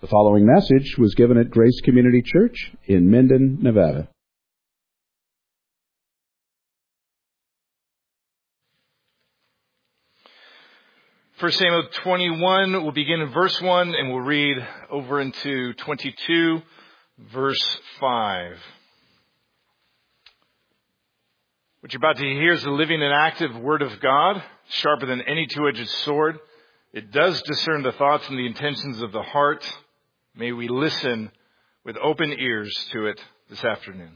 The following message was given at Grace Community Church in Minden, Nevada. 1 Samuel 21, we'll begin in verse 1 and we'll read over into 22, verse 5. What you're about to hear is the living and active Word of God, sharper than any two-edged sword. It does discern the thoughts and the intentions of the heart. May we listen with open ears to it this afternoon.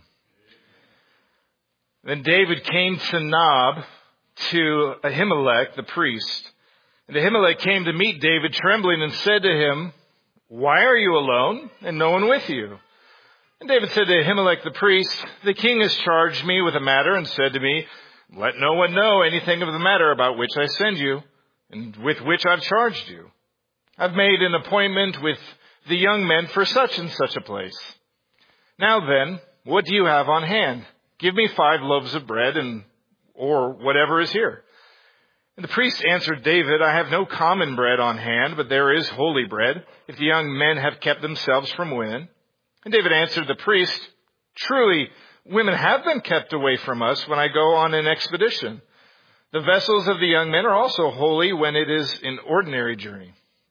Then David came to Nob to Ahimelech the priest. And Ahimelech came to meet David trembling and said to him, "Why are you alone and no one with you?" And David said to Ahimelech the priest, "The king has charged me with a matter and said to me, 'Let no one know anything of the matter about which I send you and with which I've charged you. I've made an appointment with the young men for such and such a place. Now then, what do you have on hand? Give me 5 loaves of bread or whatever is here." And the priest answered David, "I have no common bread on hand, but there is holy bread, if the young men have kept themselves from women." And David answered the priest, "Truly, women have been kept away from us when I go on an expedition. The vessels of the young men are also holy when it is an ordinary journey.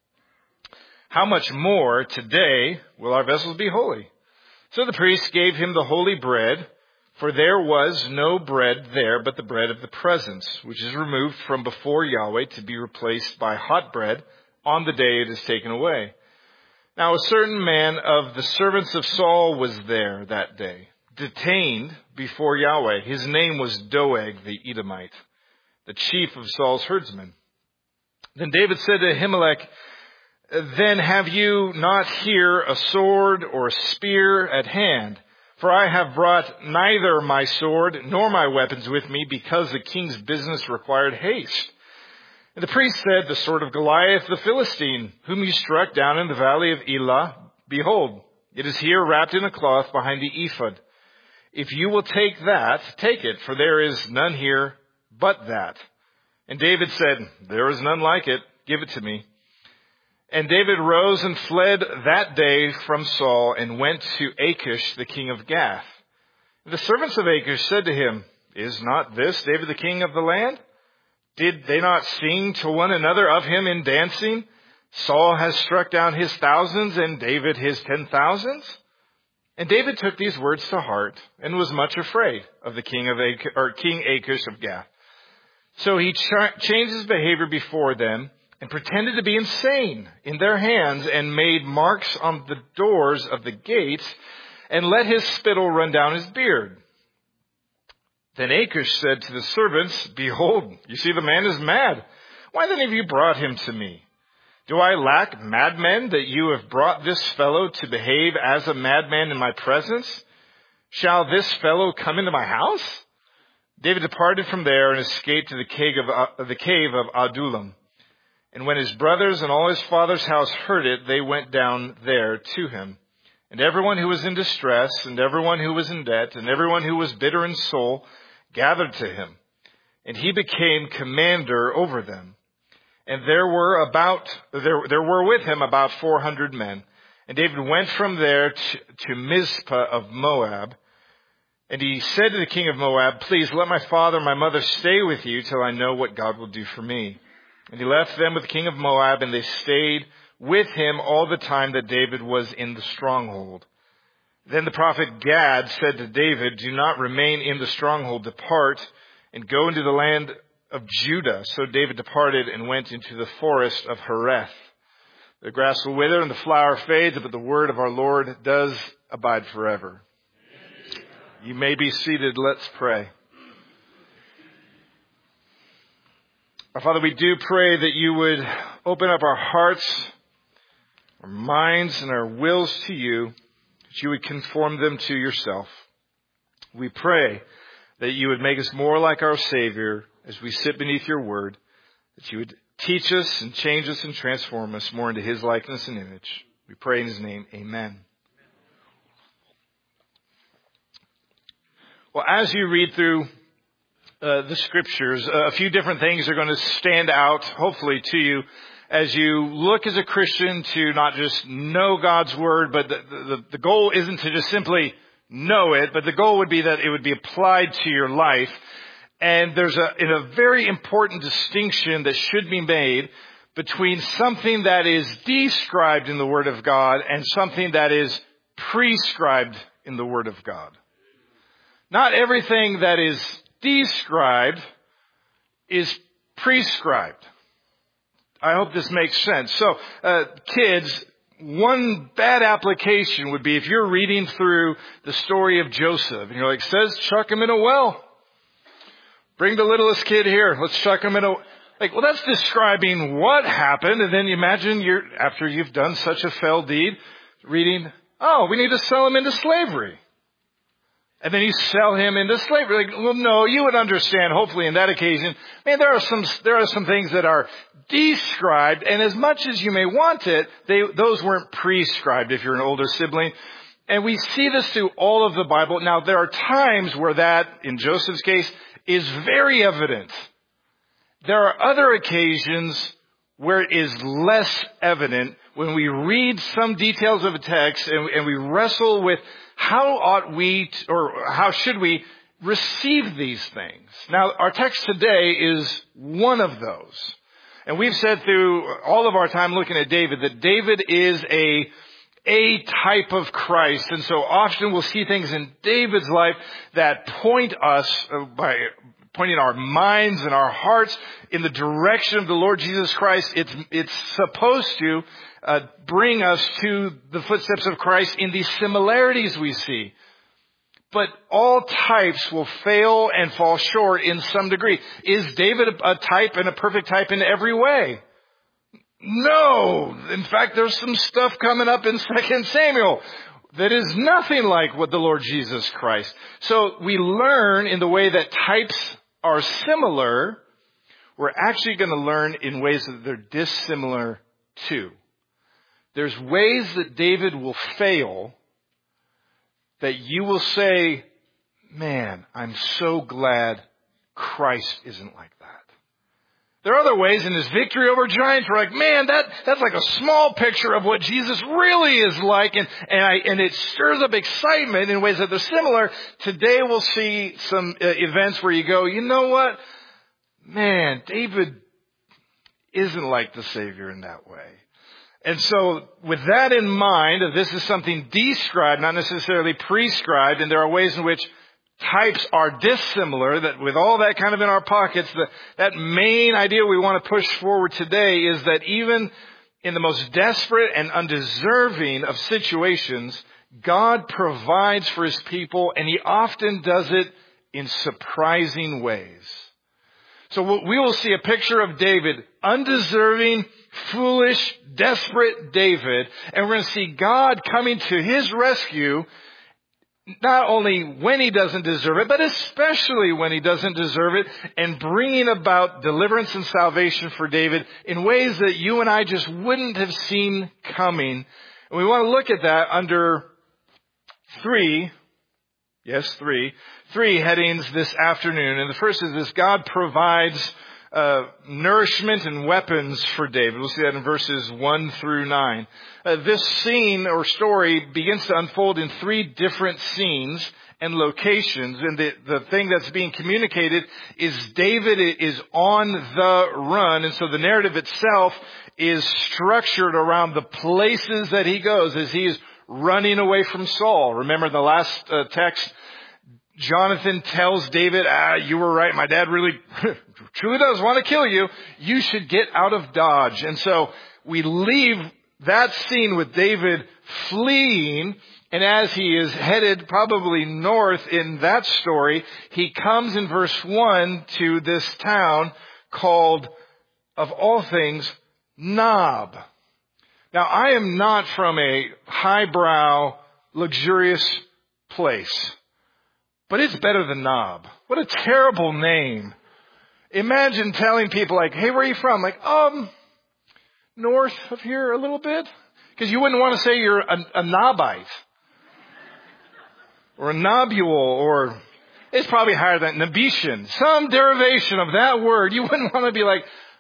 How much more today will our vessels be holy?" So the priest gave him the holy bread, for there was no bread there but the bread of the presence, which is removed from before Yahweh to be replaced by hot bread on the day it is taken away. Now a certain man of the servants of Saul was there that day, detained before Yahweh. His name was Doeg the Edomite, the chief of Saul's herdsmen. Then David said to Ahimelech, "Then have you not here a sword or a spear at hand? For I have brought neither my sword nor my weapons with me, because the king's business required haste." And the priest said, "The sword of Goliath the Philistine, whom you struck down in the valley of Elah, behold, it is here wrapped in a cloth behind the ephod. If you will take that, take it, for there is none here but that." And David said, "There is none like it. Give it to me." And David rose and fled that day from Saul and went to Achish, the king of Gath. And the servants of Achish said to him, "Is not this David the king of the land? Did they not sing to one another of him in dancing? Saul has struck down his thousands and David his 10,000s?" And David took these words to heart and was much afraid of the King Achish of Gath. So he changed his behavior before them and pretended to be insane in their hands, and made marks on the doors of the gates, and let his spittle run down his beard. Then Achish said to the servants, "Behold, you see the man is mad. Why then have you brought him to me? Do I lack madmen that you have brought this fellow to behave as a madman in my presence? Shall this fellow come into my house?" David departed from there and escaped to the cave of Adullam. And when his brothers and all his father's house heard it, they went down there to him. And everyone who was in distress, and everyone who was in debt, and everyone who was bitter in soul, gathered to him. And he became commander over them. And there were with him about 400 men. And David went from there to Mizpah of Moab. And he said to the king of Moab, "Please let my father and my mother stay with you till I know what God will do for me." And he left them with the king of Moab, and they stayed with him all the time that David was in the stronghold. Then the prophet Gad said to David, "Do not remain in the stronghold. Depart and go into the land of Judah." So David departed and went into the forest of Hereth. The grass will wither and the flower fades, but the word of our Lord does abide forever. You may be seated. Let's pray. Our Father, we do pray that you would open up our hearts, our minds, and our wills to you, that you would conform them to yourself. We pray that you would make us more like our Savior as we sit beneath your word, that you would teach us and change us and transform us more into his likeness and image. We pray in his name, amen. Well, as you read through the scriptures, a few different things are going to stand out, hopefully, to you as you look as a Christian to not just know God's Word, but the goal isn't to just simply know it, but the goal would be that it would be applied to your life. And there's a very important distinction that should be made between something that is described in the Word of God and something that is prescribed in the Word of God. Not everything that is described is prescribed. I hope this makes sense. So, kids, one bad application would be if you're reading through the story of Joseph and you're like, says chuck him in a well. Bring the littlest kid here. Let's chuck him in a... Like, well, that's describing what happened. And then you imagine after you've done such a fell deed, reading, oh, we need to sell him into slavery. And then you sell him into slavery. Like, well, no, you would understand, hopefully, in that occasion, man, there are some things that are described, and as much as you may want it, those weren't prescribed if you're an older sibling. And we see this through all of the Bible. Now, there are times where that, in Joseph's case, is very evident. There are other occasions where it is less evident when we read some details of a text and we wrestle with how ought we or how should we receive these things. Now, our text today is one of those. And we've said through all of our time looking at David that David is a type of Christ. And so often we'll see things in David's life that point us by pointing our minds and our hearts in the direction of the Lord Jesus Christ. It's supposed to bring us to the footsteps of Christ in these similarities we see. But all types will fail and fall short in some degree. Is David a type and a perfect type in every way? No. In fact, there's some stuff coming up in 2 Samuel that is nothing like what the Lord Jesus Christ. So we learn in the way that types are similar. We're actually going to learn in ways that they're dissimilar too. There's ways that David will fail that you will say, man, I'm so glad Christ isn't like that. There are other ways in his victory over giants where like, man, that's like a small picture of what Jesus really is like, and it stirs up excitement in ways that they're similar. Today we'll see some events where you go, you know what? Man, David isn't like the Savior in that way. And so with that in mind, this is something described, not necessarily prescribed, and there are ways in which types are dissimilar, that with all that kind of in our pockets, that main idea we want to push forward today is that even in the most desperate and undeserving of situations, God provides for his people, and he often does it in surprising ways. So we will see a picture of David, undeserving, foolish, desperate David, and we're going to see God coming to his rescue, not only when he doesn't deserve it, but especially when he doesn't deserve it, and bringing about deliverance and salvation for David in ways that you and I just wouldn't have seen coming. And we want to look at that under three headings this afternoon. And the first is this: God provides nourishment and weapons for David. We'll see that in verses 1 through 9. This scene or story begins to unfold in 3 different scenes and locations. And the thing that's being communicated is David is on the run. And so the narrative itself is structured around the places that he goes as he is running away from Saul. Remember the last text, Jonathan tells David, you were right. My dad really truly does want to kill you. You should get out of Dodge. And so we leave that scene with David fleeing. And as he is headed probably north in that story, he comes in verse 1 to this town called, of all things, Nob. Now, I am not from a highbrow, luxurious place, but it's better than Nob. What a terrible name. Imagine telling people like, hey, where are you from? Like, north of here a little bit. Because you wouldn't want to say you're a Nobite. Or a Nobule, or it's probably higher than Nabetian. Some derivation of that word. You wouldn't want to be like,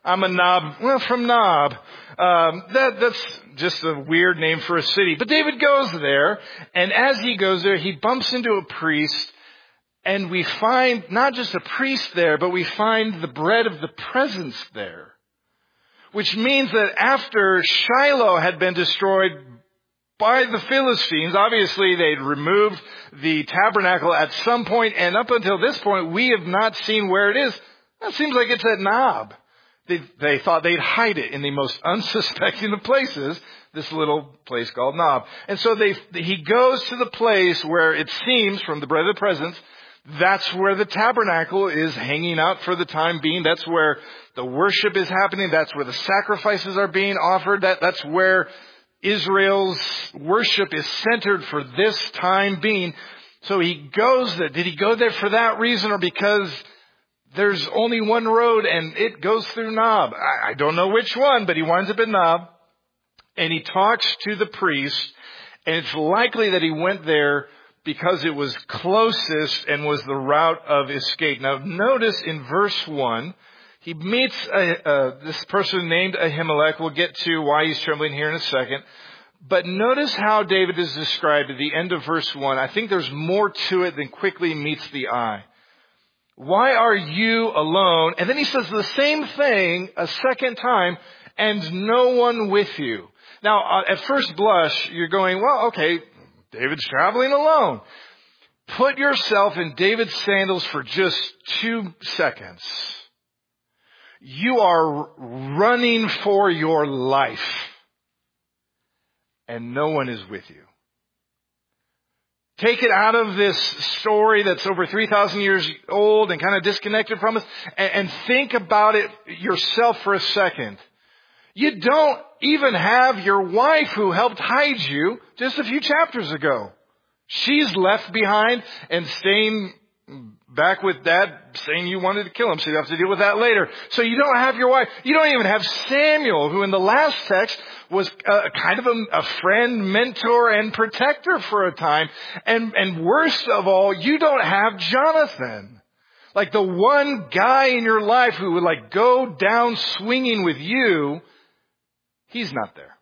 I'm a Nob, well, from Nob. That's just a weird name for a city. But David goes there, and as he goes there, he bumps into a priest, and we find not just a priest there, but we find the bread of the presence there. Which means that after Shiloh had been destroyed by the Philistines, obviously they'd removed the tabernacle at some point, and up until this point, we have not seen where it is. That seems like it's at Nob. They thought they'd hide it in the most unsuspecting of places, this little place called Nob. And so he goes to the place where it seems, from the bread of the presence, that's where the tabernacle is hanging out for the time being. That's where the worship is happening. That's where the sacrifices are being offered. That's where Israel's worship is centered for this time being. So he goes there. Did he go there for that reason, or because there's only one road and it goes through Nob? I don't know which one, but he winds up in Nob, and he talks to the priest, and it's likely that he went there because it was closest and was the route of escape. Now notice in verse 1, he meets this person named Ahimelech. We'll get to why he's trembling here in a second. But notice how David is described at the end of verse 1. I think there's more to it than quickly meets the eye. Why are you alone? And then he says the same thing a second time, and no one with you. Now, at first blush, you're going, well, okay, David's traveling alone. Put yourself in David's sandals for just 2 seconds. You are running for your life, and no one is with you. Take it out of this story that's over 3,000 years old and kind of disconnected from us, and think about it yourself for a second. You don't even have your wife who helped hide you just a few chapters ago. She's left behind and staying back with Dad, saying you wanted to kill him, so you have to deal with that later. So you don't have your wife. You don't even have Samuel, who in the last text was kind of a friend, mentor, and protector for a time. And worst of all, you don't have Jonathan. Like the one guy in your life who would like go down swinging with you. He's not there.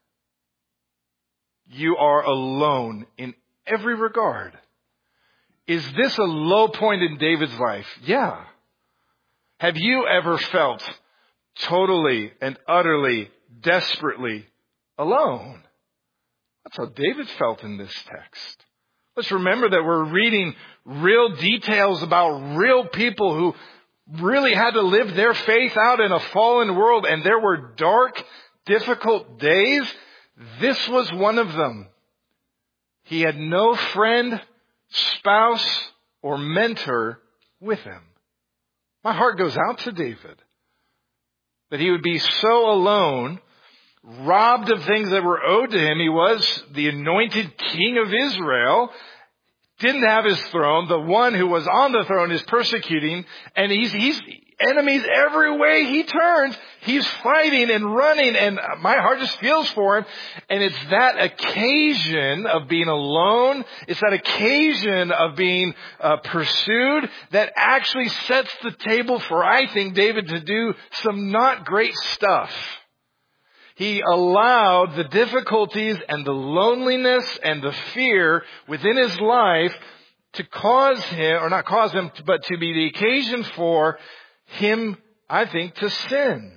You are alone in every regard. Is this a low point in David's life? Yeah. Have you ever felt totally and utterly, desperately alone? That's how David felt in this text. Let's remember that we're reading real details about real people who really had to live their faith out in a fallen world, and there were dark, difficult days. This was one of them. He had no friend, spouse, or mentor with him. My heart goes out to David that he would be so alone, robbed of things that were owed to him. He was the anointed king of Israel, didn't have his throne. The one who was on the throne is persecuting, and he's enemies every way he turns. He's fighting and running, and my heart just feels for him. And it's that occasion of being alone, it's that occasion of being pursued that actually sets the table for, I think, David to do some not great stuff. He allowed the difficulties and the loneliness and the fear within his life to cause him, or not cause him, but to be the occasion for him, I think, to sin.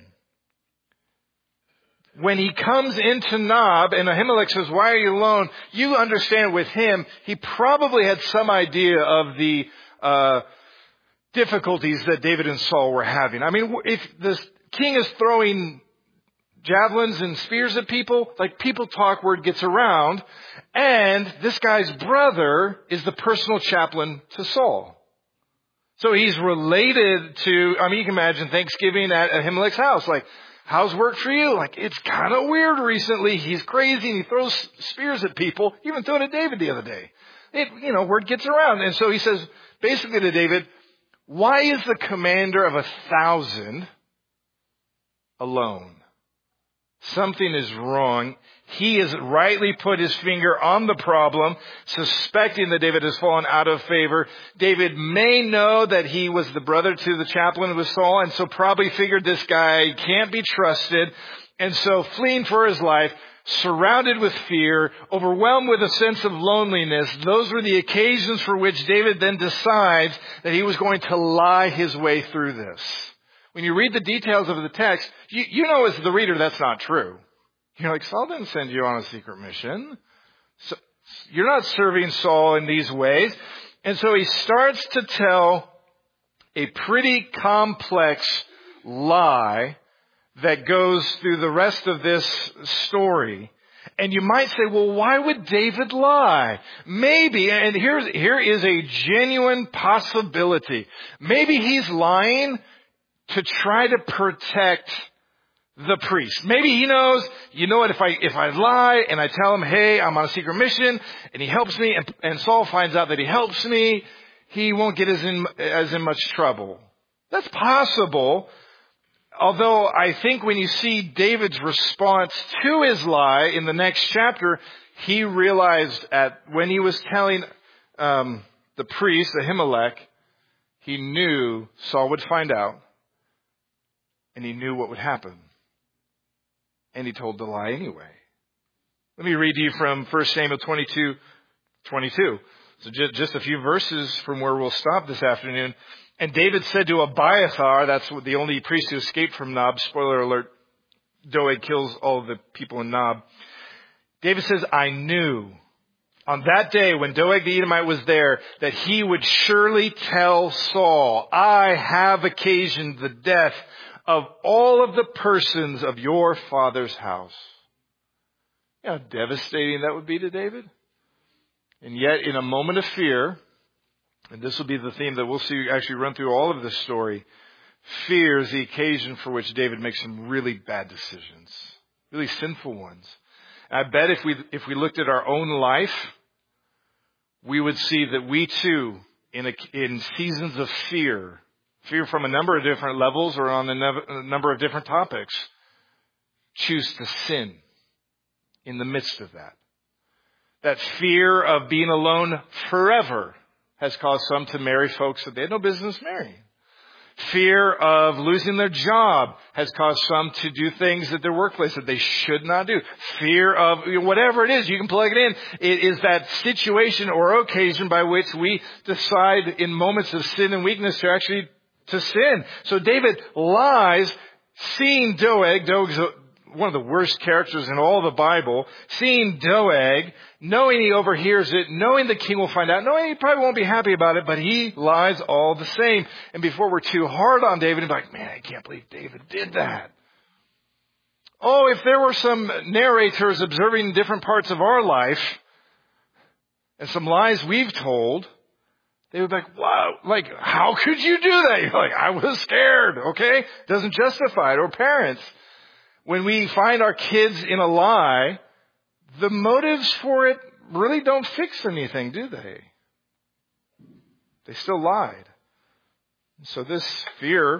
When he comes into Nob and Ahimelech says, why are you alone? You understand with him, he probably had some idea of the difficulties that David and Saul were having. I mean, if the king is throwing javelins and spears at people, like people talk, word gets around, and this guy's brother is the personal chaplain to Saul. So he's related to, I mean, you can imagine Thanksgiving at Ahimelech's house. Like, how's work for you? Like, it's kind of weird recently. He's crazy and he throws spears at people. He even threw it at David the other day. Word gets around. And so he says, basically to David, why is the commander of 1,000 alone? Something is wrong. He has rightly put his finger on the problem, suspecting that David has fallen out of favor. David may know that he was the brother to the chaplain with Saul, and so probably figured this guy can't be trusted. And so fleeing for his life, surrounded with fear, overwhelmed with a sense of loneliness, those were the occasions for which David then decides that he was going to lie his way through this. When you read the details of the text, you know as the reader that's not true. You're like, Saul didn't send you on a secret mission. So you're not serving Saul in these ways. And so he starts to tell a pretty complex lie that goes through the rest of this story. And you might say, well, why would David lie? Maybe, and here is a genuine possibility. Maybe he's lying to try to protect the priest. Maybe he knows, you know what, if I lie and I tell him, hey, I'm on a secret mission, and he helps me, and Saul finds out that he helps me, he won't get as in much trouble. That's possible. Although I think when you see David's response to his lie in the next chapter, he realized when he was telling the priest, Ahimelech, he knew Saul would find out, and he knew what would happen. And he told the lie anyway. Let me read to you from 1 Samuel 22:22. So just a few verses from where we'll stop this afternoon. And David said to Abiathar, that's the only priest who escaped from Nob. Spoiler alert, Doeg kills all of the people in Nob. David says, I knew on that day when Doeg the Edomite was there that he would surely tell Saul, I have occasioned the death of all of the persons of your father's house. You know how devastating that would be to David? And yet, in a moment of fear, and this will be the theme that we'll see actually run through all of this story, fear is the occasion for which David makes some really bad decisions, really sinful ones. And I bet if we looked at our own life, we would see that we too, in seasons of fear from a number of different levels or on a number of different topics, choose to sin in the midst of that. That fear of being alone forever has caused some to marry folks that they had no business marrying. Fear of losing their job has caused some to do things at their workplace that they should not do. Fear of whatever it is, you can plug it in. It is that situation or occasion by which we decide in moments of sin and weakness to sin. So David lies, seeing Doeg. Doeg's one of the worst characters in all the Bible. Seeing Doeg, knowing he overhears it, knowing the king will find out, knowing he probably won't be happy about it, but he lies all the same. And before we're too hard on David, and be like, man, I can't believe David did that. Oh, if there were some narrators observing different parts of our life and some lies we've told, they would be like, wow, like, how could you do that? You're like, I was scared, okay? Doesn't justify it. Or parents, when we find our kids in a lie, the motives for it really don't fix anything, do they? They still lied. So this fear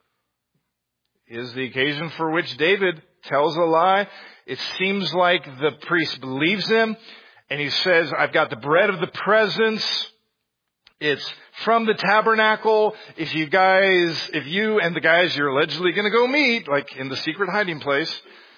is the occasion for which David tells a lie. It seems like the priest believes him, and he says, I've got the bread of the presence. It's from the tabernacle. If you and the guys you're allegedly going to go meet, like in the secret hiding place,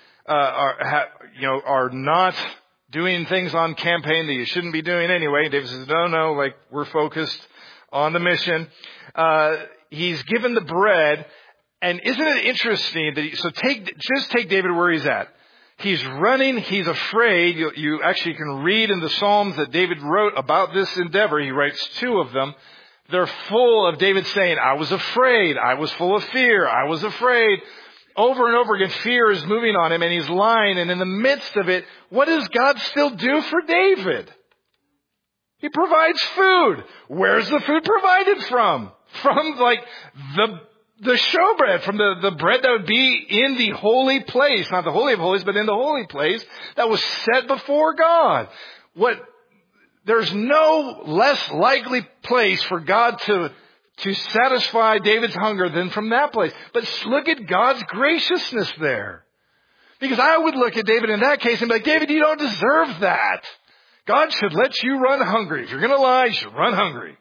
are not doing things on campaign that you shouldn't be doing anyway. David says, no, like we're focused on the mission. He's given the bread, and isn't it interesting that take David where he's at. He's running. He's afraid. You actually can read in the Psalms that David wrote about this endeavor. He writes 2 of them. They're full of David saying, I was afraid. I was full of fear. I was afraid. Over and over again, fear is moving on him, and he's lying. And in the midst of it, what does God still do for David? He provides food. Where's the food provided from? From like the showbread, from the bread that would be in the holy place, not the Holy of Holies, but in the holy place that was set before God. There's no less likely place for God to satisfy David's hunger than from that place. But look at God's graciousness there. Because I would look at David in that case and be like, David, you don't deserve that. God should let you run hungry. If you're going to lie, you should run hungry.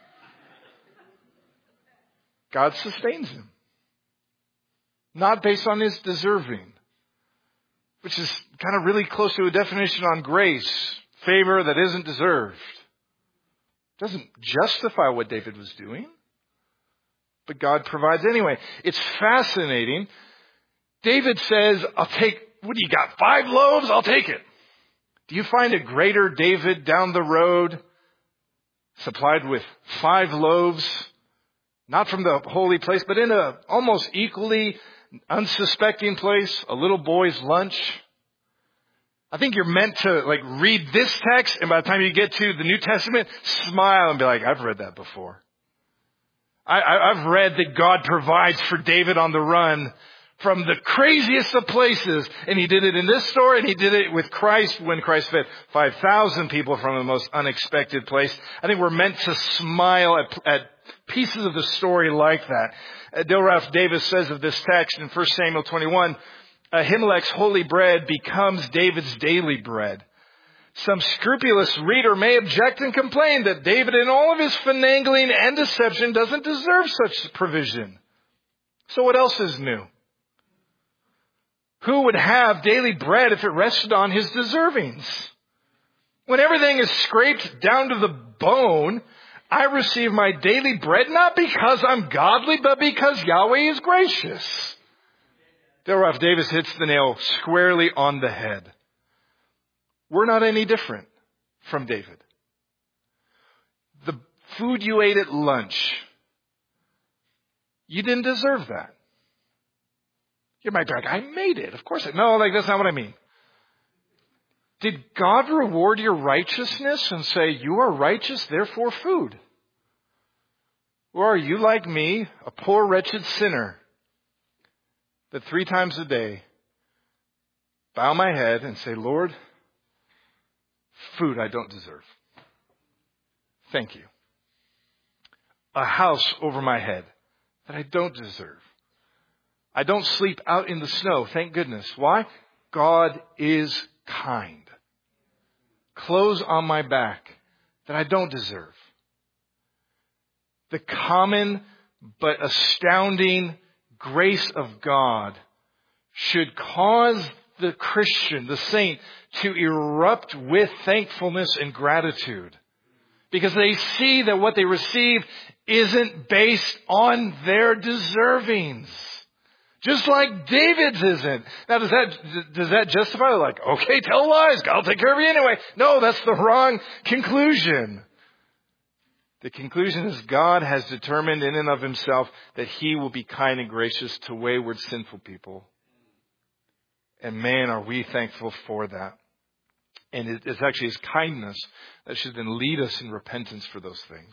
God sustains him. Not based on his deserving, which is kind of really close to a definition on grace. Favor that isn't deserved. Doesn't justify what David was doing, but God provides anyway. It's fascinating. David says, I'll take, what do you got, 5 loaves? I'll take it. Do you find a greater David down the road supplied with 5 loaves? Not from the holy place, but in a almost equally unsuspecting place, a little boy's lunch. I think you're meant to read this text, and by the time you get to the New Testament, smile and be like, I've read that before. I've read that God provides for David on the run from the craziest of places. And he did it in this story, and he did it with Christ when Christ fed 5,000 people from the most unexpected place. I think we're meant to smile at pieces of the story like that. Dale Ralph Davis says of this text in 1 Samuel 21, Ahimelech's holy bread becomes David's daily bread. Some scrupulous reader may object and complain that David, in all of his finagling and deception, doesn't deserve such provision. So what else is new? Who would have daily bread if it rested on his deservings? When everything is scraped down to the bone, I receive my daily bread not because I'm godly, but because Yahweh is gracious. Dale Ralph Davis hits the nail squarely on the head. We're not any different from David. The food you ate at lunch, you didn't deserve that. You might be like, I made it. Of course. No, that's not what I mean. Did God reward your righteousness and say, you are righteous, therefore food? Or are you like me, a poor, wretched sinner, that 3 times a day bow my head and say, Lord, food I don't deserve. Thank you. A house over my head that I don't deserve. I don't sleep out in the snow, thank goodness. Why? God is kind. Clothes on my back that I don't deserve. The common but astounding grace of God should cause the Christian, the saint, to erupt with thankfulness and gratitude. Because they see that what they receive isn't based on their deservings. Just like David's isn't. Now, does that justify okay, tell lies, God will take care of you anyway? No, that's the wrong conclusion. The conclusion is God has determined in and of himself that he will be kind and gracious to wayward, sinful people. And man, are we thankful for that. And it's actually his kindness that should then lead us in repentance for those things.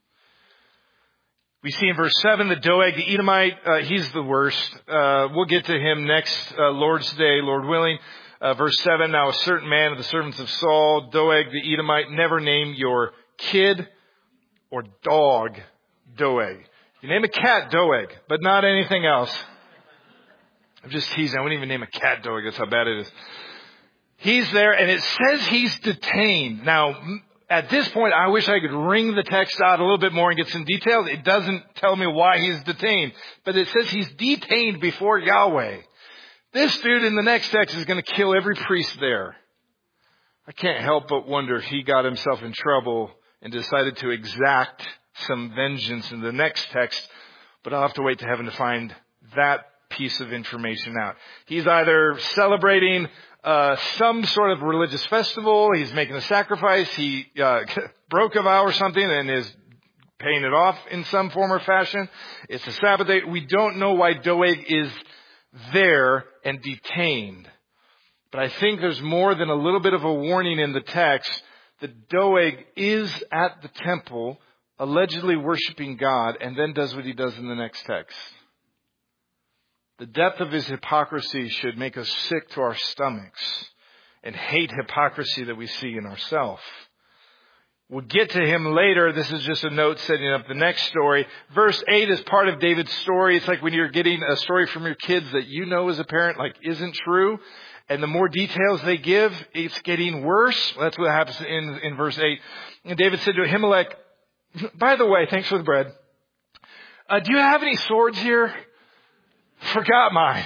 We see in verse 7 that Doeg the Edomite, he's the worst. We'll get to him next Lord's Day, Lord willing. Verse 7, now a certain man of the servants of Saul, Doeg the Edomite, never name your kid or dog Doeg. You name a cat Doeg, but not anything else. I'm just teasing. I wouldn't even name a cat Doeg. That's how bad it is. He's there, and it says he's detained. Now, at this point, I wish I could wring the text out a little bit more and get some details. It doesn't tell me why he's detained, but it says he's detained before Yahweh. This dude in the next text is going to kill every priest there. I can't help but wonder if he got himself in trouble and decided to exact some vengeance in the next text, but I'll have to wait to heaven to find that piece of information out. He's either celebrating some sort of religious festival, he's making a sacrifice, he broke a vow or something and is paying it off in some form or fashion. It's a Sabbath day. We don't know why Doeg is there and detained. But I think there's more than a little bit of a warning in the text that Doeg is at the temple, allegedly worshiping God, and then does what he does in the next text. The depth of his hypocrisy should make us sick to our stomachs and hate hypocrisy that we see in ourselves. We'll get to him later. This is just a note setting up the next story. Verse 8 is part of David's story. It's like when you're getting a story from your kids that you know as a parent like isn't true. And the more details they give, it's getting worse. That's what happens in verse 8. And David said to Ahimelech, by the way, thanks for the bread. Do you have any swords here? Forgot mine.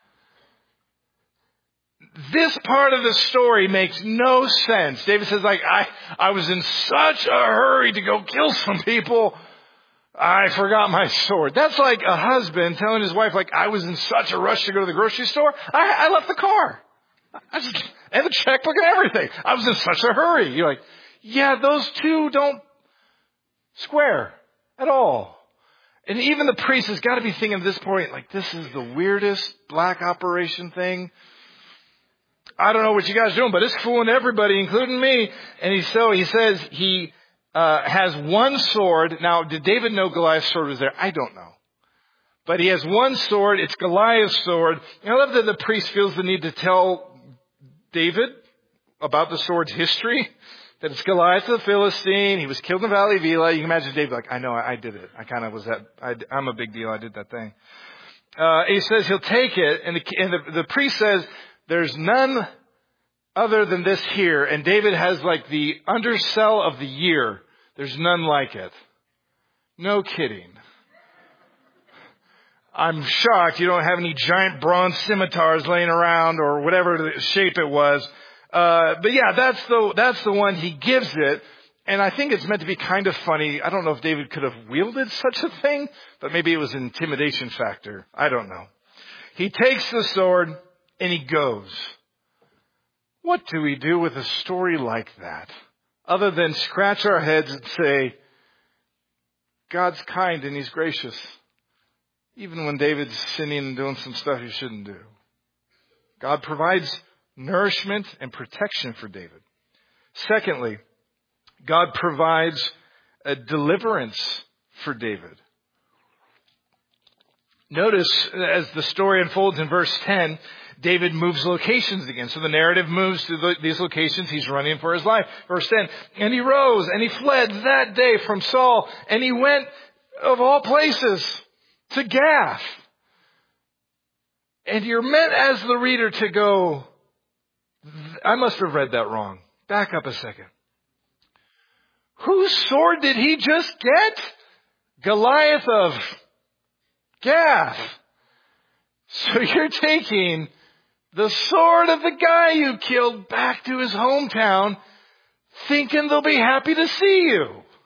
This part of the story makes no sense. David says, like, I was in such a hurry to go kill some people, I forgot my sword. That's like a husband telling his wife, like, I was in such a rush to go to the grocery store, I left the car. And the checkbook and everything. I was in such a hurry. You're like, yeah, those two don't square at all. And even the priest has got to be thinking at this point, like, this is the weirdest black operation thing. I don't know what you guys are doing, but it's fooling everybody, including me. And he says he has one sword. Now, did David know Goliath's sword was there? I don't know. But he has one sword. It's Goliath's sword. And I love that the priest feels the need to tell David about the sword's history. That it's Goliath the Philistine. He was killed in the Valley of Elah. You can imagine David like, I know, I did it. I kind of was that. I'm a big deal. I did that thing. He says he'll take it. And the priest says, there's none other than this here. And David has like the undersell of the year. There's none like it. No kidding. I'm shocked you don't have any giant bronze scimitars laying around or whatever shape it was. But yeah, that's the one. He gives it. And I think it's meant to be kind of funny. I don't know if David could have wielded such a thing, but maybe it was an intimidation factor. I don't know. He takes the sword and he goes. What do we do with a story like that? Other than scratch our heads and say, God's kind and He's gracious. Even when David's sinning and doing some stuff he shouldn't do. God provides nourishment and protection for David. Secondly, God provides a deliverance for David. Notice as the story unfolds in verse 10, David moves locations again. So the narrative moves to these locations. He's running for his life. Verse 10, and he rose and he fled that day from Saul. And he went, of all places, to Gath. And you're meant as the reader to go, I must have read that wrong. Back up a second. Whose sword did he just get? Goliath of Gath. So you're taking the sword of the guy you killed back to his hometown, thinking they'll be happy to see you.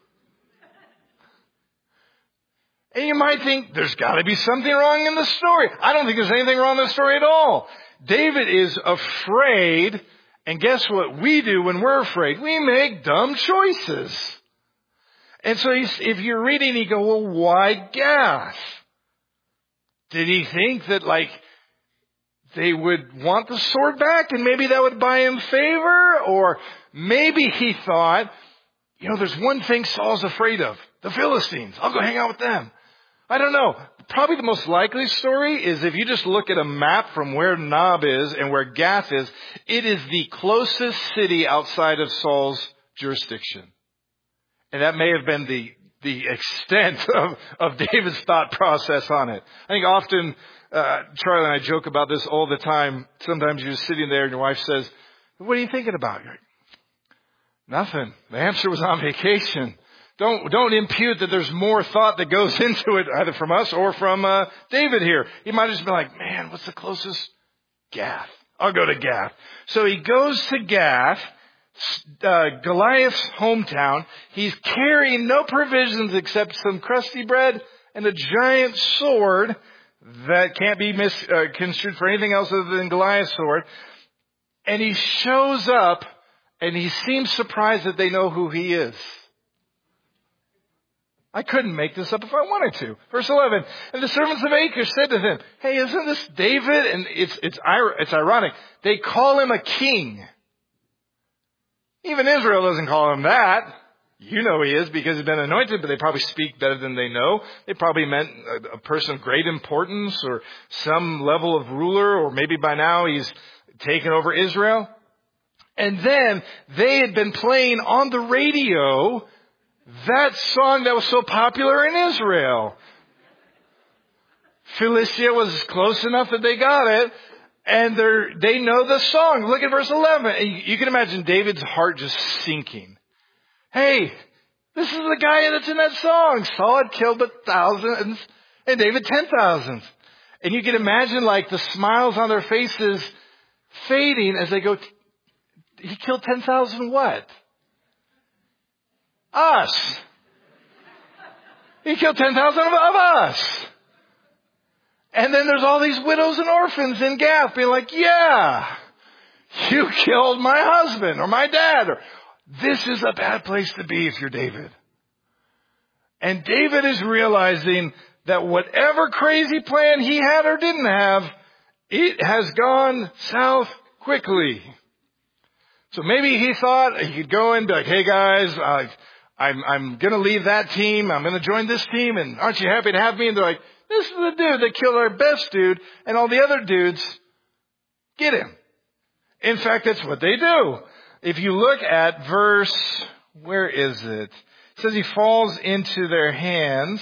And you might think, there's got to be something wrong in the story. I don't think there's anything wrong in the story at all. David is afraid, and guess what we do when we're afraid? We make dumb choices. And so if you're reading, you go, well, why Gath? Did he think that, like, they would want the sword back and maybe that would buy him favor? Or maybe he thought, there's one thing Saul's afraid of. The Philistines. I'll go hang out with them. I don't know. Probably the most likely story is if you just look at a map from where Nob is and where Gath is, it is the closest city outside of Saul's jurisdiction. And that may have been the extent of David's thought process on it. I think often, Charlie and I joke about this all the time. Sometimes you're just sitting there and your wife says, what are you thinking about? You're like, nothing. The hamster was on vacation. Don't impute that there's more thought that goes into it, either from us or from David here. He might have just been like, man, what's the closest? Gath. I'll go to Gath. So he goes to Gath, Goliath's hometown. He's carrying no provisions except some crusty bread and a giant sword that can't be misconstrued for anything else other than Goliath's sword. And he shows up and he seems surprised that they know who he is. I couldn't make this up if I wanted to. Verse 11, and the servants of Achish said to him, hey, isn't this David? And it's ironic. They call him a king. Even Israel doesn't call him that. You know he is because he's been anointed, but they probably speak better than they know. They probably meant a person of great importance or some level of ruler, or maybe by now he's taken over Israel. And then they had been playing on the radio that song that was so popular in Israel. Philistia was close enough that they got it, and they know the song. Look at verse 11. You can imagine David's heart just sinking. Hey, this is the guy that's in that song. Saul had killed the thousands, and David 10,000s. And you can imagine like the smiles on their faces fading as they go, he killed 10,000 what? Us. He killed 10,000 of us. And then there's all these widows and orphans in Gath being like, yeah, you killed my husband or my dad. Or, this is a bad place to be if you're David. And David is realizing that whatever crazy plan he had or didn't have, it has gone south quickly. So maybe he thought he could go and be like, hey guys, I'm going to leave that team. I'm going to join this team. And aren't you happy to have me? And they're like, this is the dude that killed our best dude. And all the other dudes, get him. In fact, that's what they do. If you look at verse, where is it? It says he falls into their hands.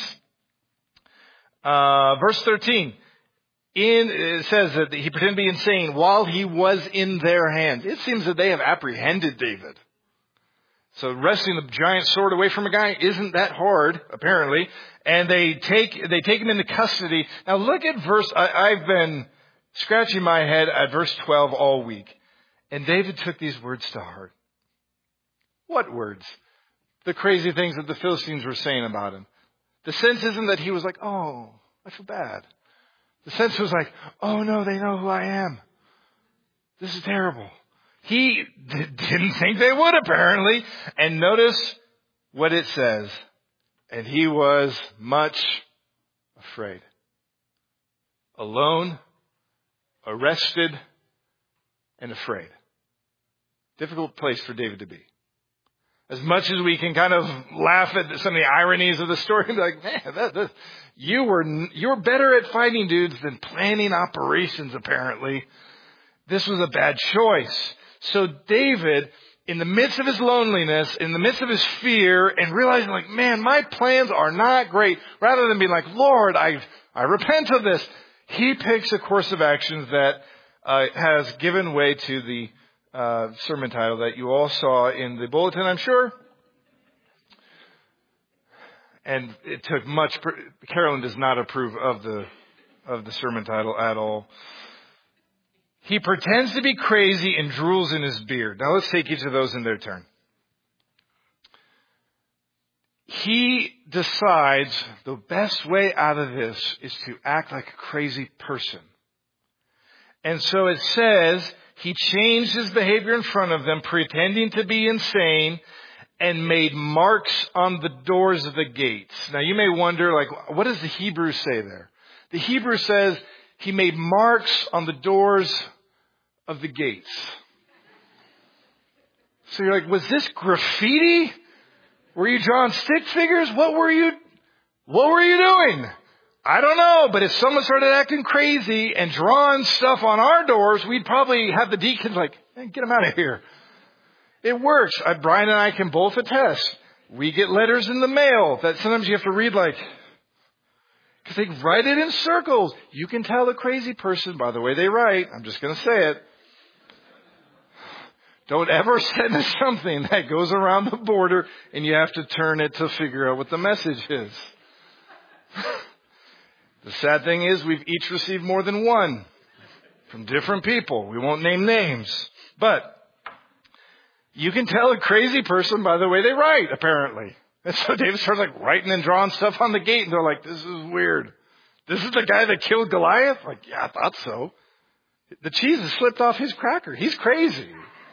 Verse 13. It says that he pretended to be insane while he was in their hands. It seems that they have apprehended David. So wresting the giant sword away from a guy isn't that hard, apparently. And they take him into custody. Now look at I've been scratching my head at verse 12 all week. And David took these words to heart. What words? The crazy things that the Philistines were saying about him. The sense isn't that he was like, oh, I feel bad. The sense was like, oh no, they know who I am. This is terrible. He didn't think they would, apparently. And notice what it says. And he was much afraid. Alone, arrested, and afraid. Difficult place for David to be. As much as we can kind of laugh at some of the ironies of the story and be like, man, you were better at fighting dudes than planning operations, apparently. This was a bad choice. So David, in the midst of his loneliness, in the midst of his fear, and realizing like, man, my plans are not great, rather than being like, Lord, I repent of this, he picks a course of actions that has given way to the sermon title that you all saw in the bulletin, I'm sure. And it took much. Carolyn does not approve of the sermon title at all. He pretends to be crazy and drools in his beard. Now let's take each of those in their turn. He decides the best way out of this is to act like a crazy person. And so it says he changed his behavior in front of them, pretending to be insane, and made marks on the doors of the gates. Now you may wonder, like, what does the Hebrew say there? The Hebrew says he made marks on the doors of the gates. So you're like, was this graffiti? Were you drawing stick figures? What were you doing? I don't know, but if someone started acting crazy and drawing stuff on our doors, we'd probably have the deacons like, hey, get them out of here. It works. Brian and I can both attest. We get letters in the mail that sometimes you have to read like, because they write it in circles. You can tell a crazy person by the way they write. I'm just going to say it. Don't ever send us something that goes around the border and you have to turn it to figure out what the message is. The sad thing is we've each received more than one from different people. We won't name names. But you can tell a crazy person by the way they write, apparently. And so David starts like writing and drawing stuff on the gate. And they're like, this is weird. This is the guy that killed Goliath? Like, yeah, I thought so. The cheese has slipped off his cracker. He's crazy.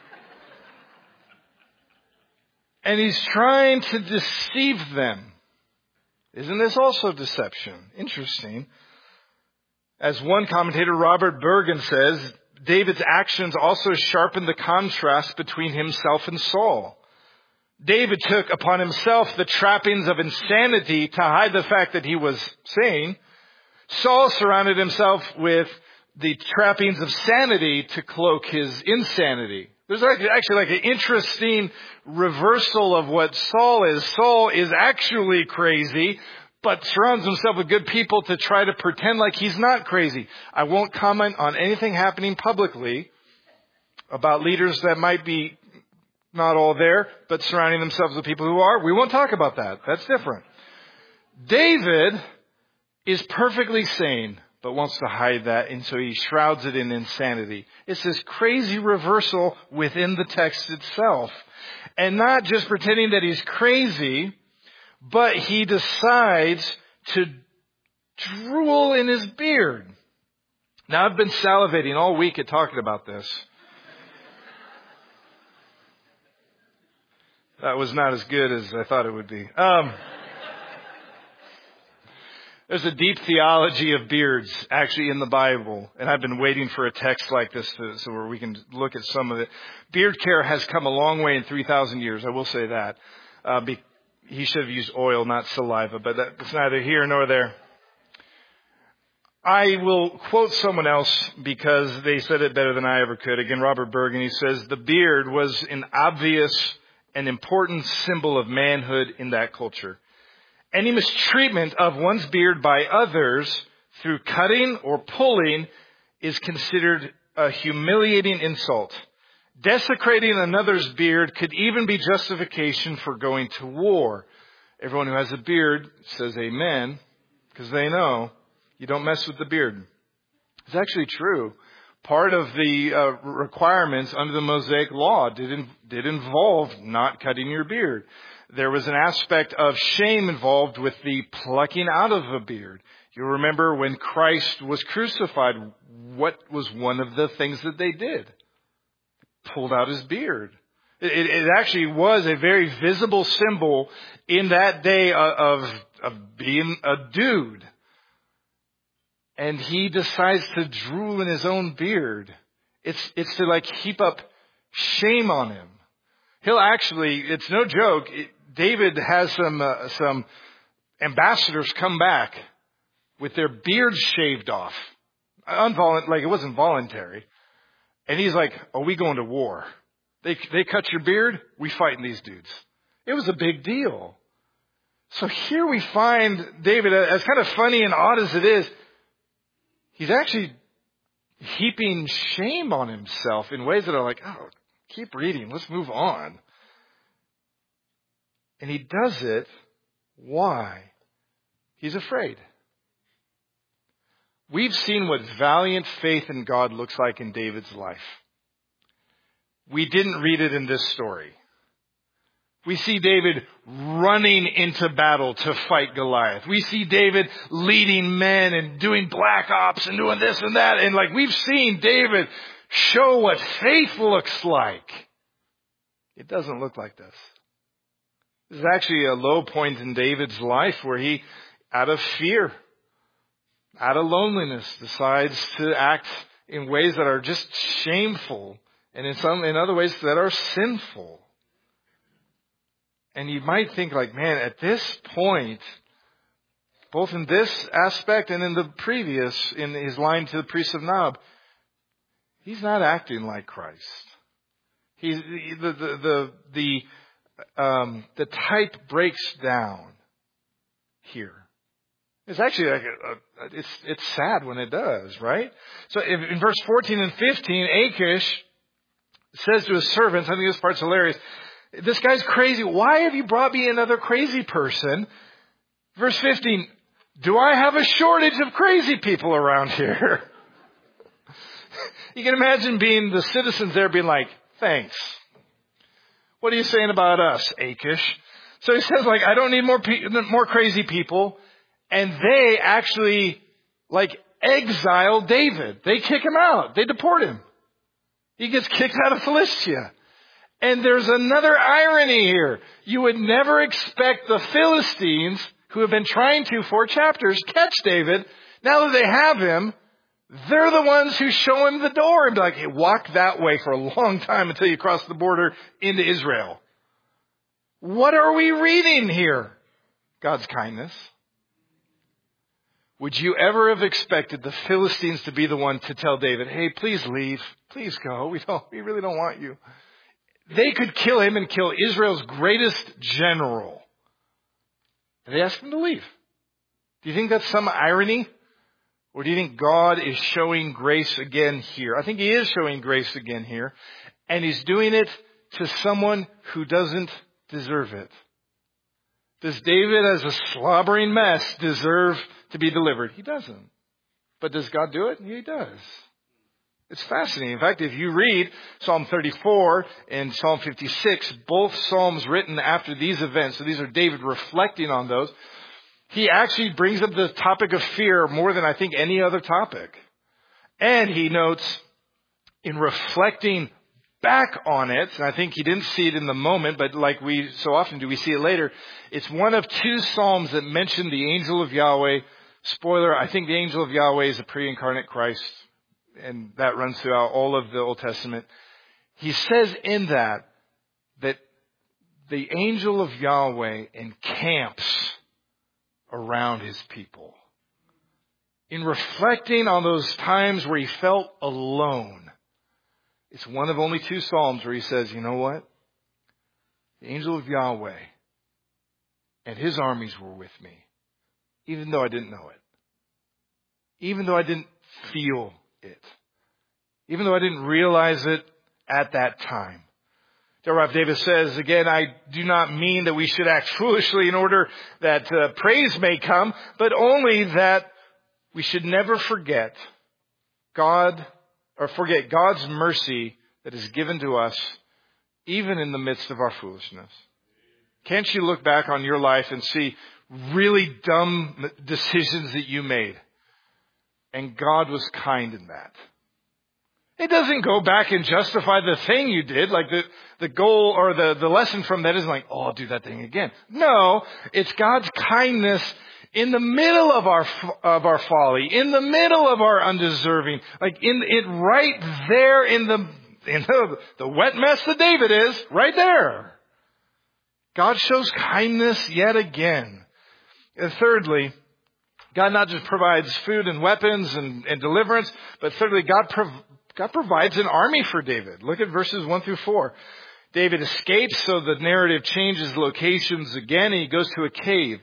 And he's trying to deceive them. Isn't this also deception? Interesting. As one commentator, Robert Bergen, says, David's actions also sharpened the contrast between himself and Saul. David took upon himself the trappings of insanity to hide the fact that he was sane. Saul surrounded himself with the trappings of sanity to cloak his insanity. There's actually like an interesting reversal of what Saul is. Saul is actually crazy, but surrounds himself with good people to try to pretend like he's not crazy. I won't comment on anything happening publicly about leaders that might be not all there, but surrounding themselves with people who are. We won't talk about that. That's different. David is perfectly sane, but wants to hide that, and so he shrouds it in insanity. It's this crazy reversal within the text itself. And not just pretending that he's crazy, but he decides to drool in his beard. Now, I've been salivating all week at talking about this. That was not as good as I thought it would be. There's a deep theology of beards actually in the Bible, and I've been waiting for a text like this so where we can look at some of it. Beard care has come a long way in 3,000 years, I will say that. He should have used oil, not saliva, but that's neither here nor there. I will quote someone else because they said it better than I ever could. Again, Robert Bergen, he says, the beard was an obvious and important symbol of manhood in that culture. Any mistreatment of one's beard by others through cutting or pulling is considered a humiliating insult. Desecrating another's beard could even be justification for going to war. Everyone who has a beard says amen, because they know you don't mess with the beard. It's actually true. Part of the requirements under the Mosaic Law did involve not cutting your beard. There was an aspect of shame involved with the plucking out of a beard. You'll remember when Christ was crucified, what was one of the things that they did? Pulled out his beard. It actually was a very visible symbol in that day of being a dude. And he decides to drool in his own beard. It's to like heap up shame on him. He'll actually, it's no joke, David has some ambassadors come back with their beards shaved off. Like it wasn't voluntary. And he's like, are we going to war? They cut your beard, we fighting these dudes. It was a big deal. So here we find David, as kind of funny and odd as it is, he's actually heaping shame on himself in ways that are like, oh, keep reading, let's move on. And he does it. Why? He's afraid. We've seen what valiant faith in God looks like in David's life. We didn't read it in this story. We see David running into battle to fight Goliath. We see David leading men and doing black ops and doing this and that. And like we've seen David show what faith looks like. It doesn't look like this. This is actually a low point in David's life where he, out of fear, out of loneliness, decides to act in ways that are just shameful and in other ways that are sinful. And you might think like, man, at this point, both in this aspect and in the previous, in his line to the priest of Nob, he's not acting like Christ. He's the type breaks down here. It's actually like it's sad when it does, right? So in verse 14 and 15, Achish says to his servants, I think this part's hilarious, this guy's crazy. Why have you brought me another crazy person? Verse 15, do I have a shortage of crazy people around here? You can imagine being the citizens there being like, thanks. What are you saying about us, Achish? So he says, like, I don't need more crazy people. And they actually, like, exile David. They kick him out. They deport him. He gets kicked out of Philistia. And there's another irony here. You would never expect the Philistines, who have been trying to for chapters, catch David. Now that they have him, they're the ones who show him the door and be like, hey, walk that way for a long time until you cross the border into Israel. What are we reading here? God's kindness. would you ever have expected the Philistines to be the one to tell David, hey, please leave, please go, we really don't want you. They could kill him and kill Israel's greatest general. And they asked him to leave. Do you think that's some irony? Or do you think God is showing grace again here? I think He is showing grace again here. And He's doing it to someone who doesn't deserve it. Does David, as a slobbering mess, deserve to be delivered? He doesn't. But does God do it? He does. It's fascinating. In fact, if you read Psalm 34 and Psalm 56, both psalms written after these events, so these are David reflecting on those, he actually brings up the topic of fear more than I think any other topic. And he notes, in reflecting back on it, and I think he didn't see it in the moment, but like we so often do, we see it later, it's one of two psalms that mention the angel of Yahweh. Spoiler, I think the angel of Yahweh is a pre-incarnate Christ. And that runs throughout all of the Old Testament. He says in that the angel of Yahweh encamps around His people. In reflecting on those times where he felt alone, it's one of only two Psalms where he says, you know what? The angel of Yahweh and His armies were with me, even though I didn't know it. Even though I didn't feel it. Even though I didn't realize it at that time. Rav Davis says, again, I do not mean that we should act foolishly in order that praise may come, but only that we should never forget God's mercy that is given to us even in the midst of our foolishness. Can't you look back on your life and see really dumb decisions that you made? And God was kind in that. It doesn't go back and justify the thing you did. Like the goal or the lesson from that isn't like, oh, I'll do that thing again. No, it's God's kindness in the middle of our folly, in the middle of our undeserving, like in it right there in the wet mess that David is, right there. God shows kindness yet again. And thirdly, God not just provides food and weapons and deliverance, but thirdly, God provides an army for David. Look at verses 1 through 4. David escapes, so the narrative changes locations again, and he goes to a cave.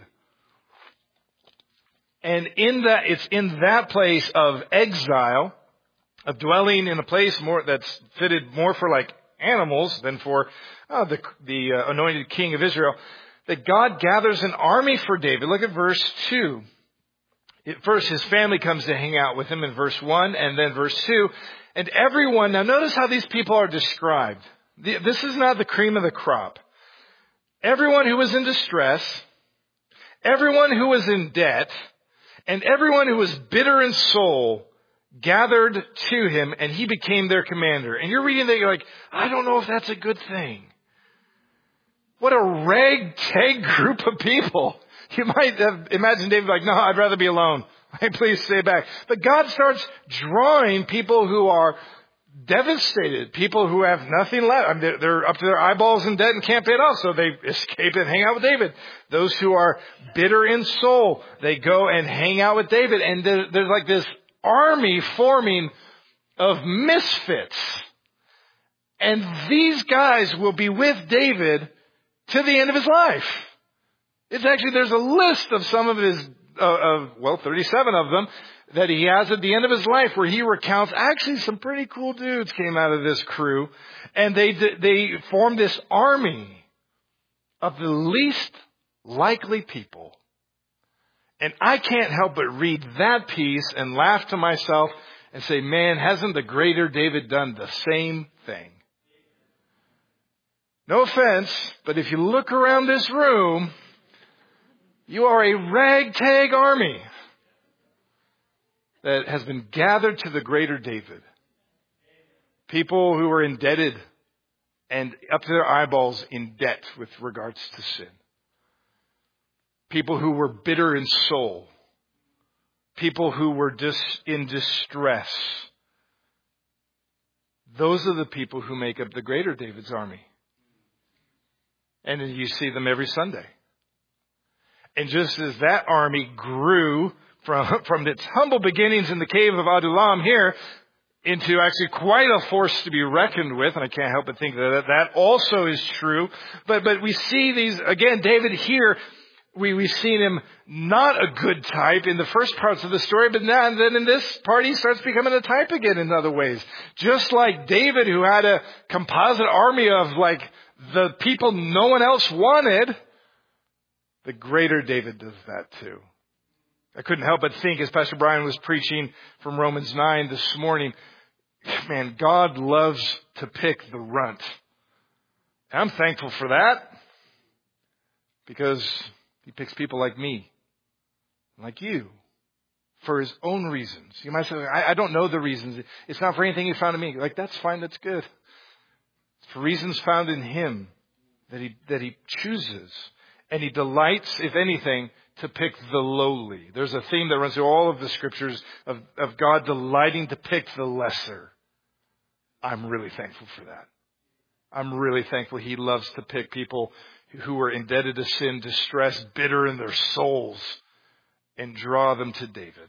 And it's in that place of exile, of dwelling in a place that's fitted more for like animals than for the anointed king of Israel, that God gathers an army for David. Look at verse 2. First, his family comes to hang out with him in verse 1, and then verse 2. And everyone, now notice how these people are described. This is not the cream of the crop. Everyone who was in distress, everyone who was in debt, and everyone who was bitter in soul gathered to him, and he became their commander. And you're reading that, you're like, I don't know if that's a good thing. What a ragtag group of people. You might have imagined David like, no, I'd rather be alone. Please stay back. But God starts drawing people who are devastated, people who have nothing left. I mean, they're up to their eyeballs in debt and can't pay it off, so they escape and hang out with David. Those who are bitter in soul, they go and hang out with David. And there's like this army forming of misfits. And these guys will be with David to the end of his life. It's actually, there's a list of some of his, 37 of them that he has at the end of his life where he recounts actually some pretty cool dudes came out of this crew, and they formed this army of the least likely people. And I can't help but read that piece and laugh to myself and say, man, hasn't the greater David done the same thing? No offense, but if you look around this room, you are a ragtag army that has been gathered to the greater David. People who are indebted and up to their eyeballs in debt with regards to sin. People who were bitter in soul. People who were in distress. Those are the people who make up the greater David's army. And you see them every Sunday. And just as that army grew from its humble beginnings in the cave of Adullam here into actually quite a force to be reckoned with. And I can't help but think that also is true. But we see these, again, David here, we've seen him not a good type in the first parts of the story, but now and then in this part he starts becoming a type again in other ways. Just like David, who had a composite army of like the people no one else wanted, the greater David does that too. I couldn't help but think as Pastor Brian was preaching from Romans 9 this morning, man, God loves to pick the runt. And I'm thankful for that because He picks people like me, like you, for His own reasons. You might say, I don't know the reasons. It's not for anything He found in me. Like, that's fine, that's good. It's for reasons found in Him that He chooses. And He delights, if anything, to pick the lowly. There's a theme that runs through all of the scriptures of God delighting to pick the lesser. I'm really thankful for that. I'm really thankful He loves to pick people who are indebted to sin, distressed, bitter in their souls, and draw them to David.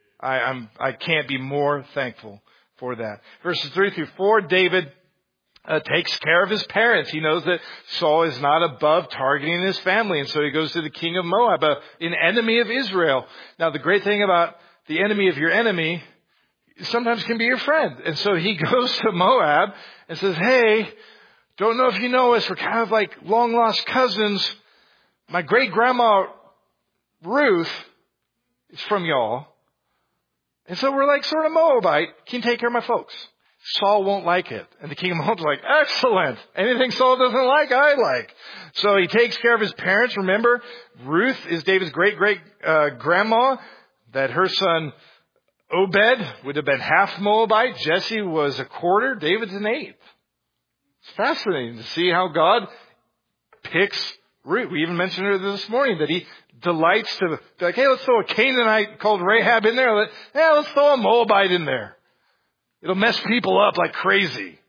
I can't be more thankful for that. Verses 3 through 4, David takes care of his parents. He knows that Saul is not above targeting his family, and so he goes to the king of Moab, an enemy of Israel. Now, the great thing about the enemy of your enemy sometimes can be your friend. And so he goes to Moab and says, hey, don't know if you know us. We're kind of like long-lost cousins. My great-grandma Ruth is from y'all. And so we're like sort of Moabite. Can you take care of my folks? Saul won't like it. And the king of Moab's like, excellent. Anything Saul doesn't like, I like. So he takes care of his parents. Remember, Ruth is David's great-grandma, that her son Obed would have been half Moabite. Jesse was a quarter. David's an eighth. It's fascinating to see how God picks Ruth. We even mentioned her this morning, that He delights to, like, hey, let's throw a Canaanite called Rahab in there. Let's throw a Moabite in there. It'll mess people up like crazy.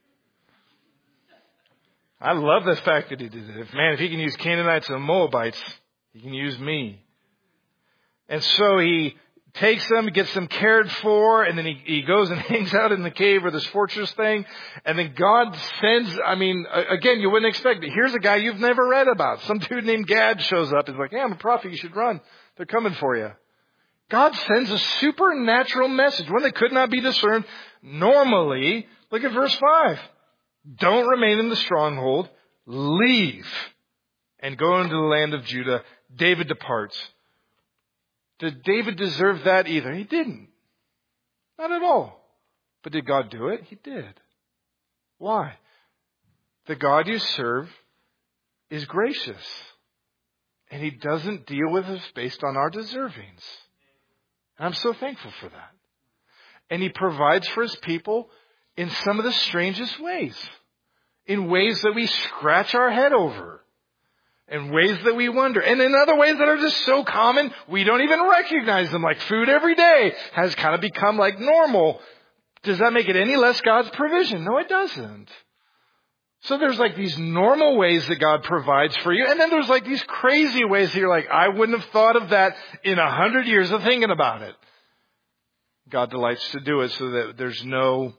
I love the fact that He did it. If He can use Canaanites and Moabites, He can use me. And so He takes them, gets them cared for, and then he goes and hangs out in the cave or this fortress thing. And then God sends, again, you wouldn't expect it. Here's a guy you've never read about. Some dude named Gad shows up. He's like, hey, I'm a prophet. You should run. They're coming for you. God sends a supernatural message, one that could not be discerned normally. Look at verse 5. Don't remain in the stronghold. Leave and go into the land of Judah. David departs. Did David deserve that either? He didn't. Not at all. But did God do it? He did. Why? The God you serve is gracious. And He doesn't deal with us based on our deservings. And I'm so thankful for that. And He provides for His people in some of the strangest ways. In ways that we scratch our head over. In ways that we wonder. And in other ways that are just so common, we don't even recognize them. Like food every day has kind of become like normal. Does that make it any less God's provision? No, it doesn't. So there's like these normal ways that God provides for you. And then there's like these crazy ways that you're like, I wouldn't have thought of that in 100 years of thinking about it. God delights to do it so that there's no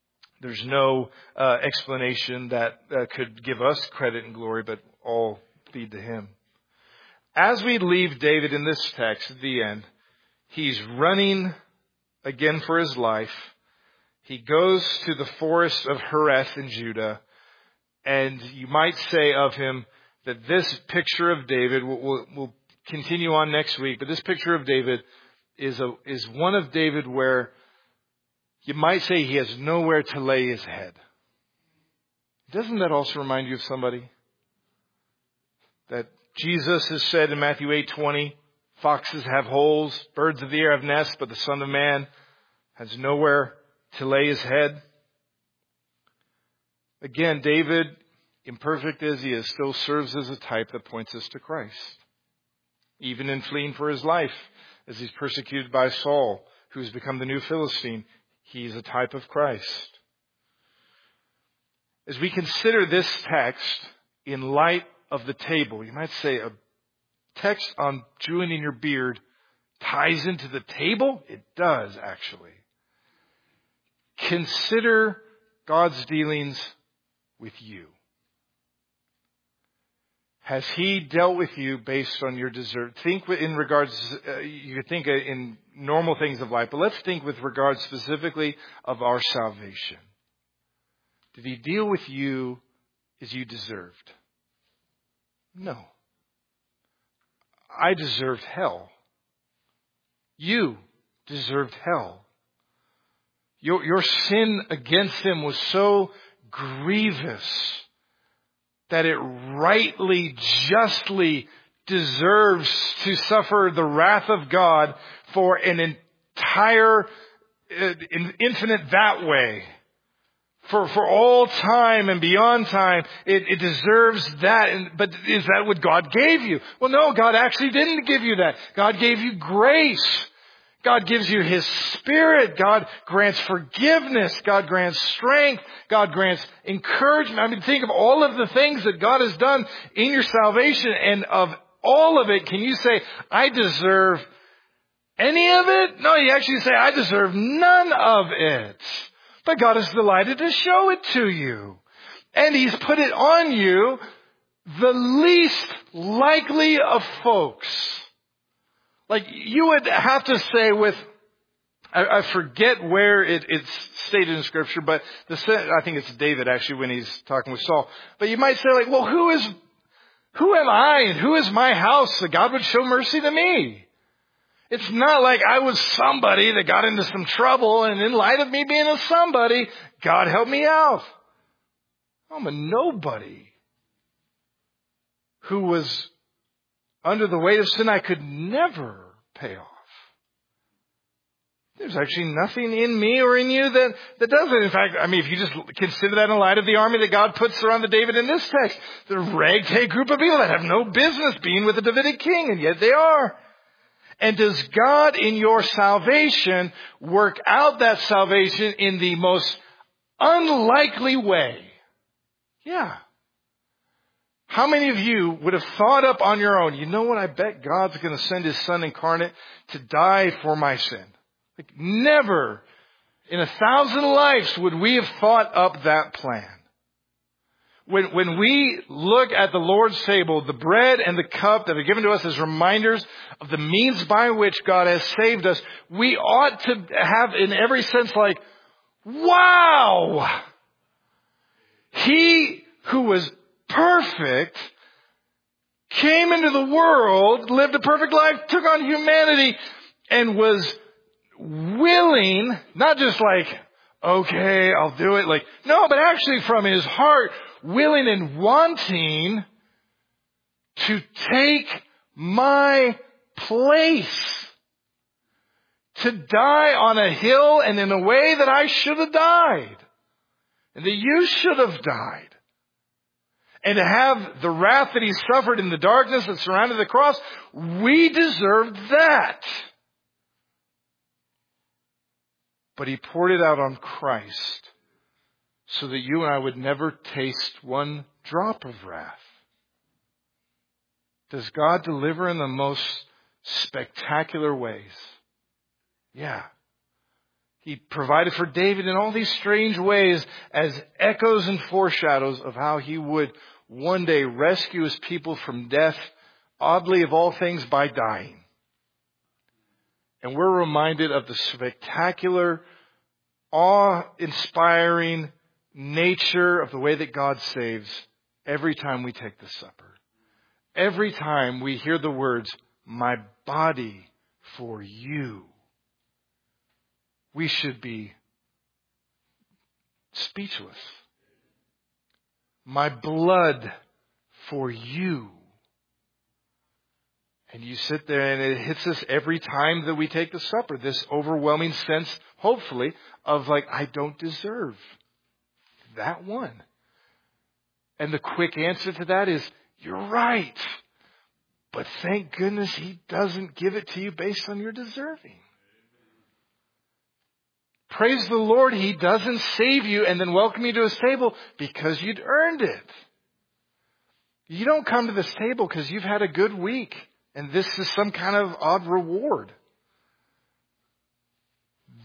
explanation that could give us credit and glory, but all be to Him. As we leave David in this text at the end, he's running again for his life. He goes to the forest of Hereth in Judah, and you might say of him that this picture of David, we'll continue on next week, but this picture of David is one of David where you might say he has nowhere to lay his head. Doesn't that also remind you of somebody? That Jesus has said in Matthew 8:20, foxes have holes, birds of the air have nests, but the Son of Man has nowhere to lay his head. Again, David, imperfect as he is, still serves as a type that points us to Christ. Even in fleeing for his life, as he's persecuted by Saul, who's become the new Philistine, he's a type of Christ. As we consider this text in light of the table, you might say a text on chewing in your beard ties into the table? It does, actually. Consider God's dealings with you. Has He dealt with you based on your deserve? Think in regards, you could think in normal things of life, but let's think with regards specifically of our salvation. Did He deal with you as you deserved? No. I deserved hell. You deserved hell. Your sin against Him was so grievous that it rightly, justly deserves to suffer the wrath of God for an entire, infinite that way. For all time and beyond time, it deserves that. But is that what God gave you? Well, no, God actually didn't give you that. God gave you grace. God gives you His Spirit. God grants forgiveness. God grants strength. God grants encouragement. I mean, think of all of the things that God has done in your salvation, and of all of it, can you say, I deserve any of it? No, you actually say, I deserve none of it. But God is delighted to show it to you. And He's put it on you, the least likely of folks. Like, you would have to say with, I forget where it's stated in Scripture, but I think it's David actually when he's talking with Saul. But you might say like, well, who am I and who is my house that God would show mercy to me? It's not like I was somebody that got into some trouble, and in light of me being a somebody, God helped me out. I'm a nobody who was under the weight of sin I could never pay off. There's actually nothing in me or in you that does it. In fact, I mean, if you just consider that in light of the army that God puts surrounded David in this text, the ragtag group of people that have no business being with the Davidic king, and yet they are. And does God in your salvation work out that salvation in the most unlikely way? Yeah. How many of you would have thought up on your own, you know what, I bet God's going to send His Son incarnate to die for my sin? Like, never in 1,000 lives would we have thought up that plan. When we look at the Lord's table, the bread and the cup that are given to us as reminders of the means by which God has saved us, we ought to have in every sense like, wow! He who was perfect came into the world, lived a perfect life, took on humanity, and was willing, not just like, okay, I'll do it, like, no, but actually from His heart, willing and wanting to take my place, to die on a hill and in a way that I should have died, and that you should have died. And to have the wrath that He suffered in the darkness that surrounded the cross, we deserved that. But He poured it out on Christ so that you and I would never taste one drop of wrath. Does God deliver in the most spectacular ways? Yeah. He provided for David in all these strange ways as echoes and foreshadows of how He would one day rescue His people from death, oddly of all things, by dying. And we're reminded of the spectacular, awe-inspiring nature of the way that God saves every time we take the supper. Every time we hear the words, my body for you, we should be speechless. My blood for you. And you sit there and it hits us every time that we take the supper. This overwhelming sense, hopefully, of like, I don't deserve that one. And the quick answer to that is, you're right. But thank goodness He doesn't give it to you based on your deserving. Praise the Lord, He doesn't save you and then welcome you to His table because you'd earned it. You don't come to this table because you've had a good week and this is some kind of odd reward.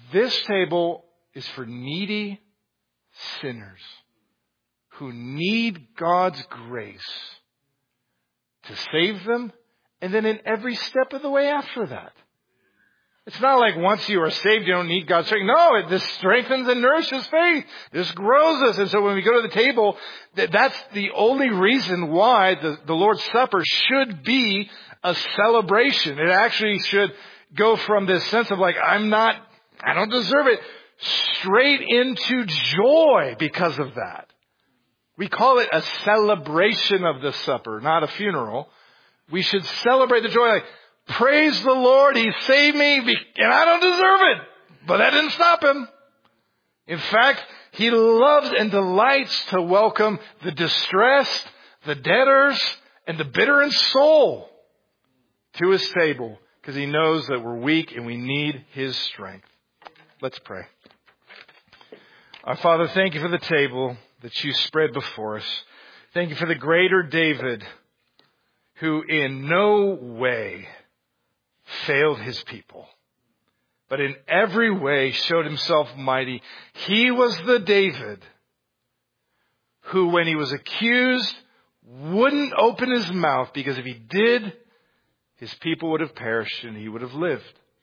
This table is for needy sinners who need God's grace to save them, and then in every step of the way after that. It's not like once you are saved, you don't need God's strength. No, this strengthens and nourishes faith. This grows us. And so when we go to the table, that's the only reason why the Lord's Supper should be a celebration. It actually should go from this sense of like, I don't deserve it, straight into joy because of that. We call it a celebration of the supper, not a funeral. We should celebrate the joy. Like, praise the Lord, He saved me, and I don't deserve it. But that didn't stop Him. In fact, He loves and delights to welcome the distressed, the debtors, and the bitter in soul to His table, because He knows that we're weak and we need His strength. Let's pray. Our Father, thank You for the table that You spread before us. Thank You for the greater David, who in no way failed his people, but in every way showed himself mighty. He was the David who, when he was accused, wouldn't open his mouth, because if he did, his people would have perished and he would have lived.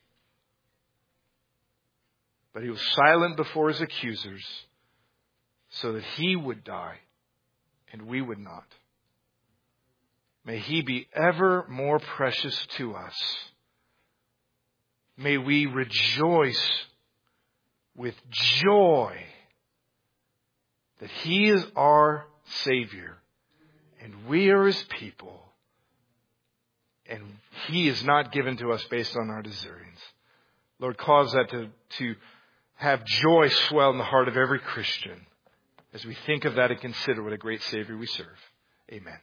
But he was silent before his accusers so that he would die and we would not. May He be ever more precious to us. May we rejoice with joy that He is our Savior and we are His people, and He is not given to us based on our deservings. Lord, cause that to have joy swell in the heart of every Christian as we think of that and consider what a great Savior we serve. Amen.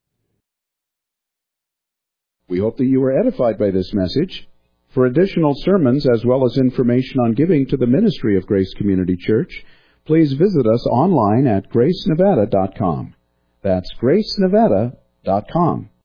We hope that you were edified by this message. For additional sermons as well as information on giving to the ministry of Grace Community Church, please visit us online at gracenevada.com. That's gracenevada.com.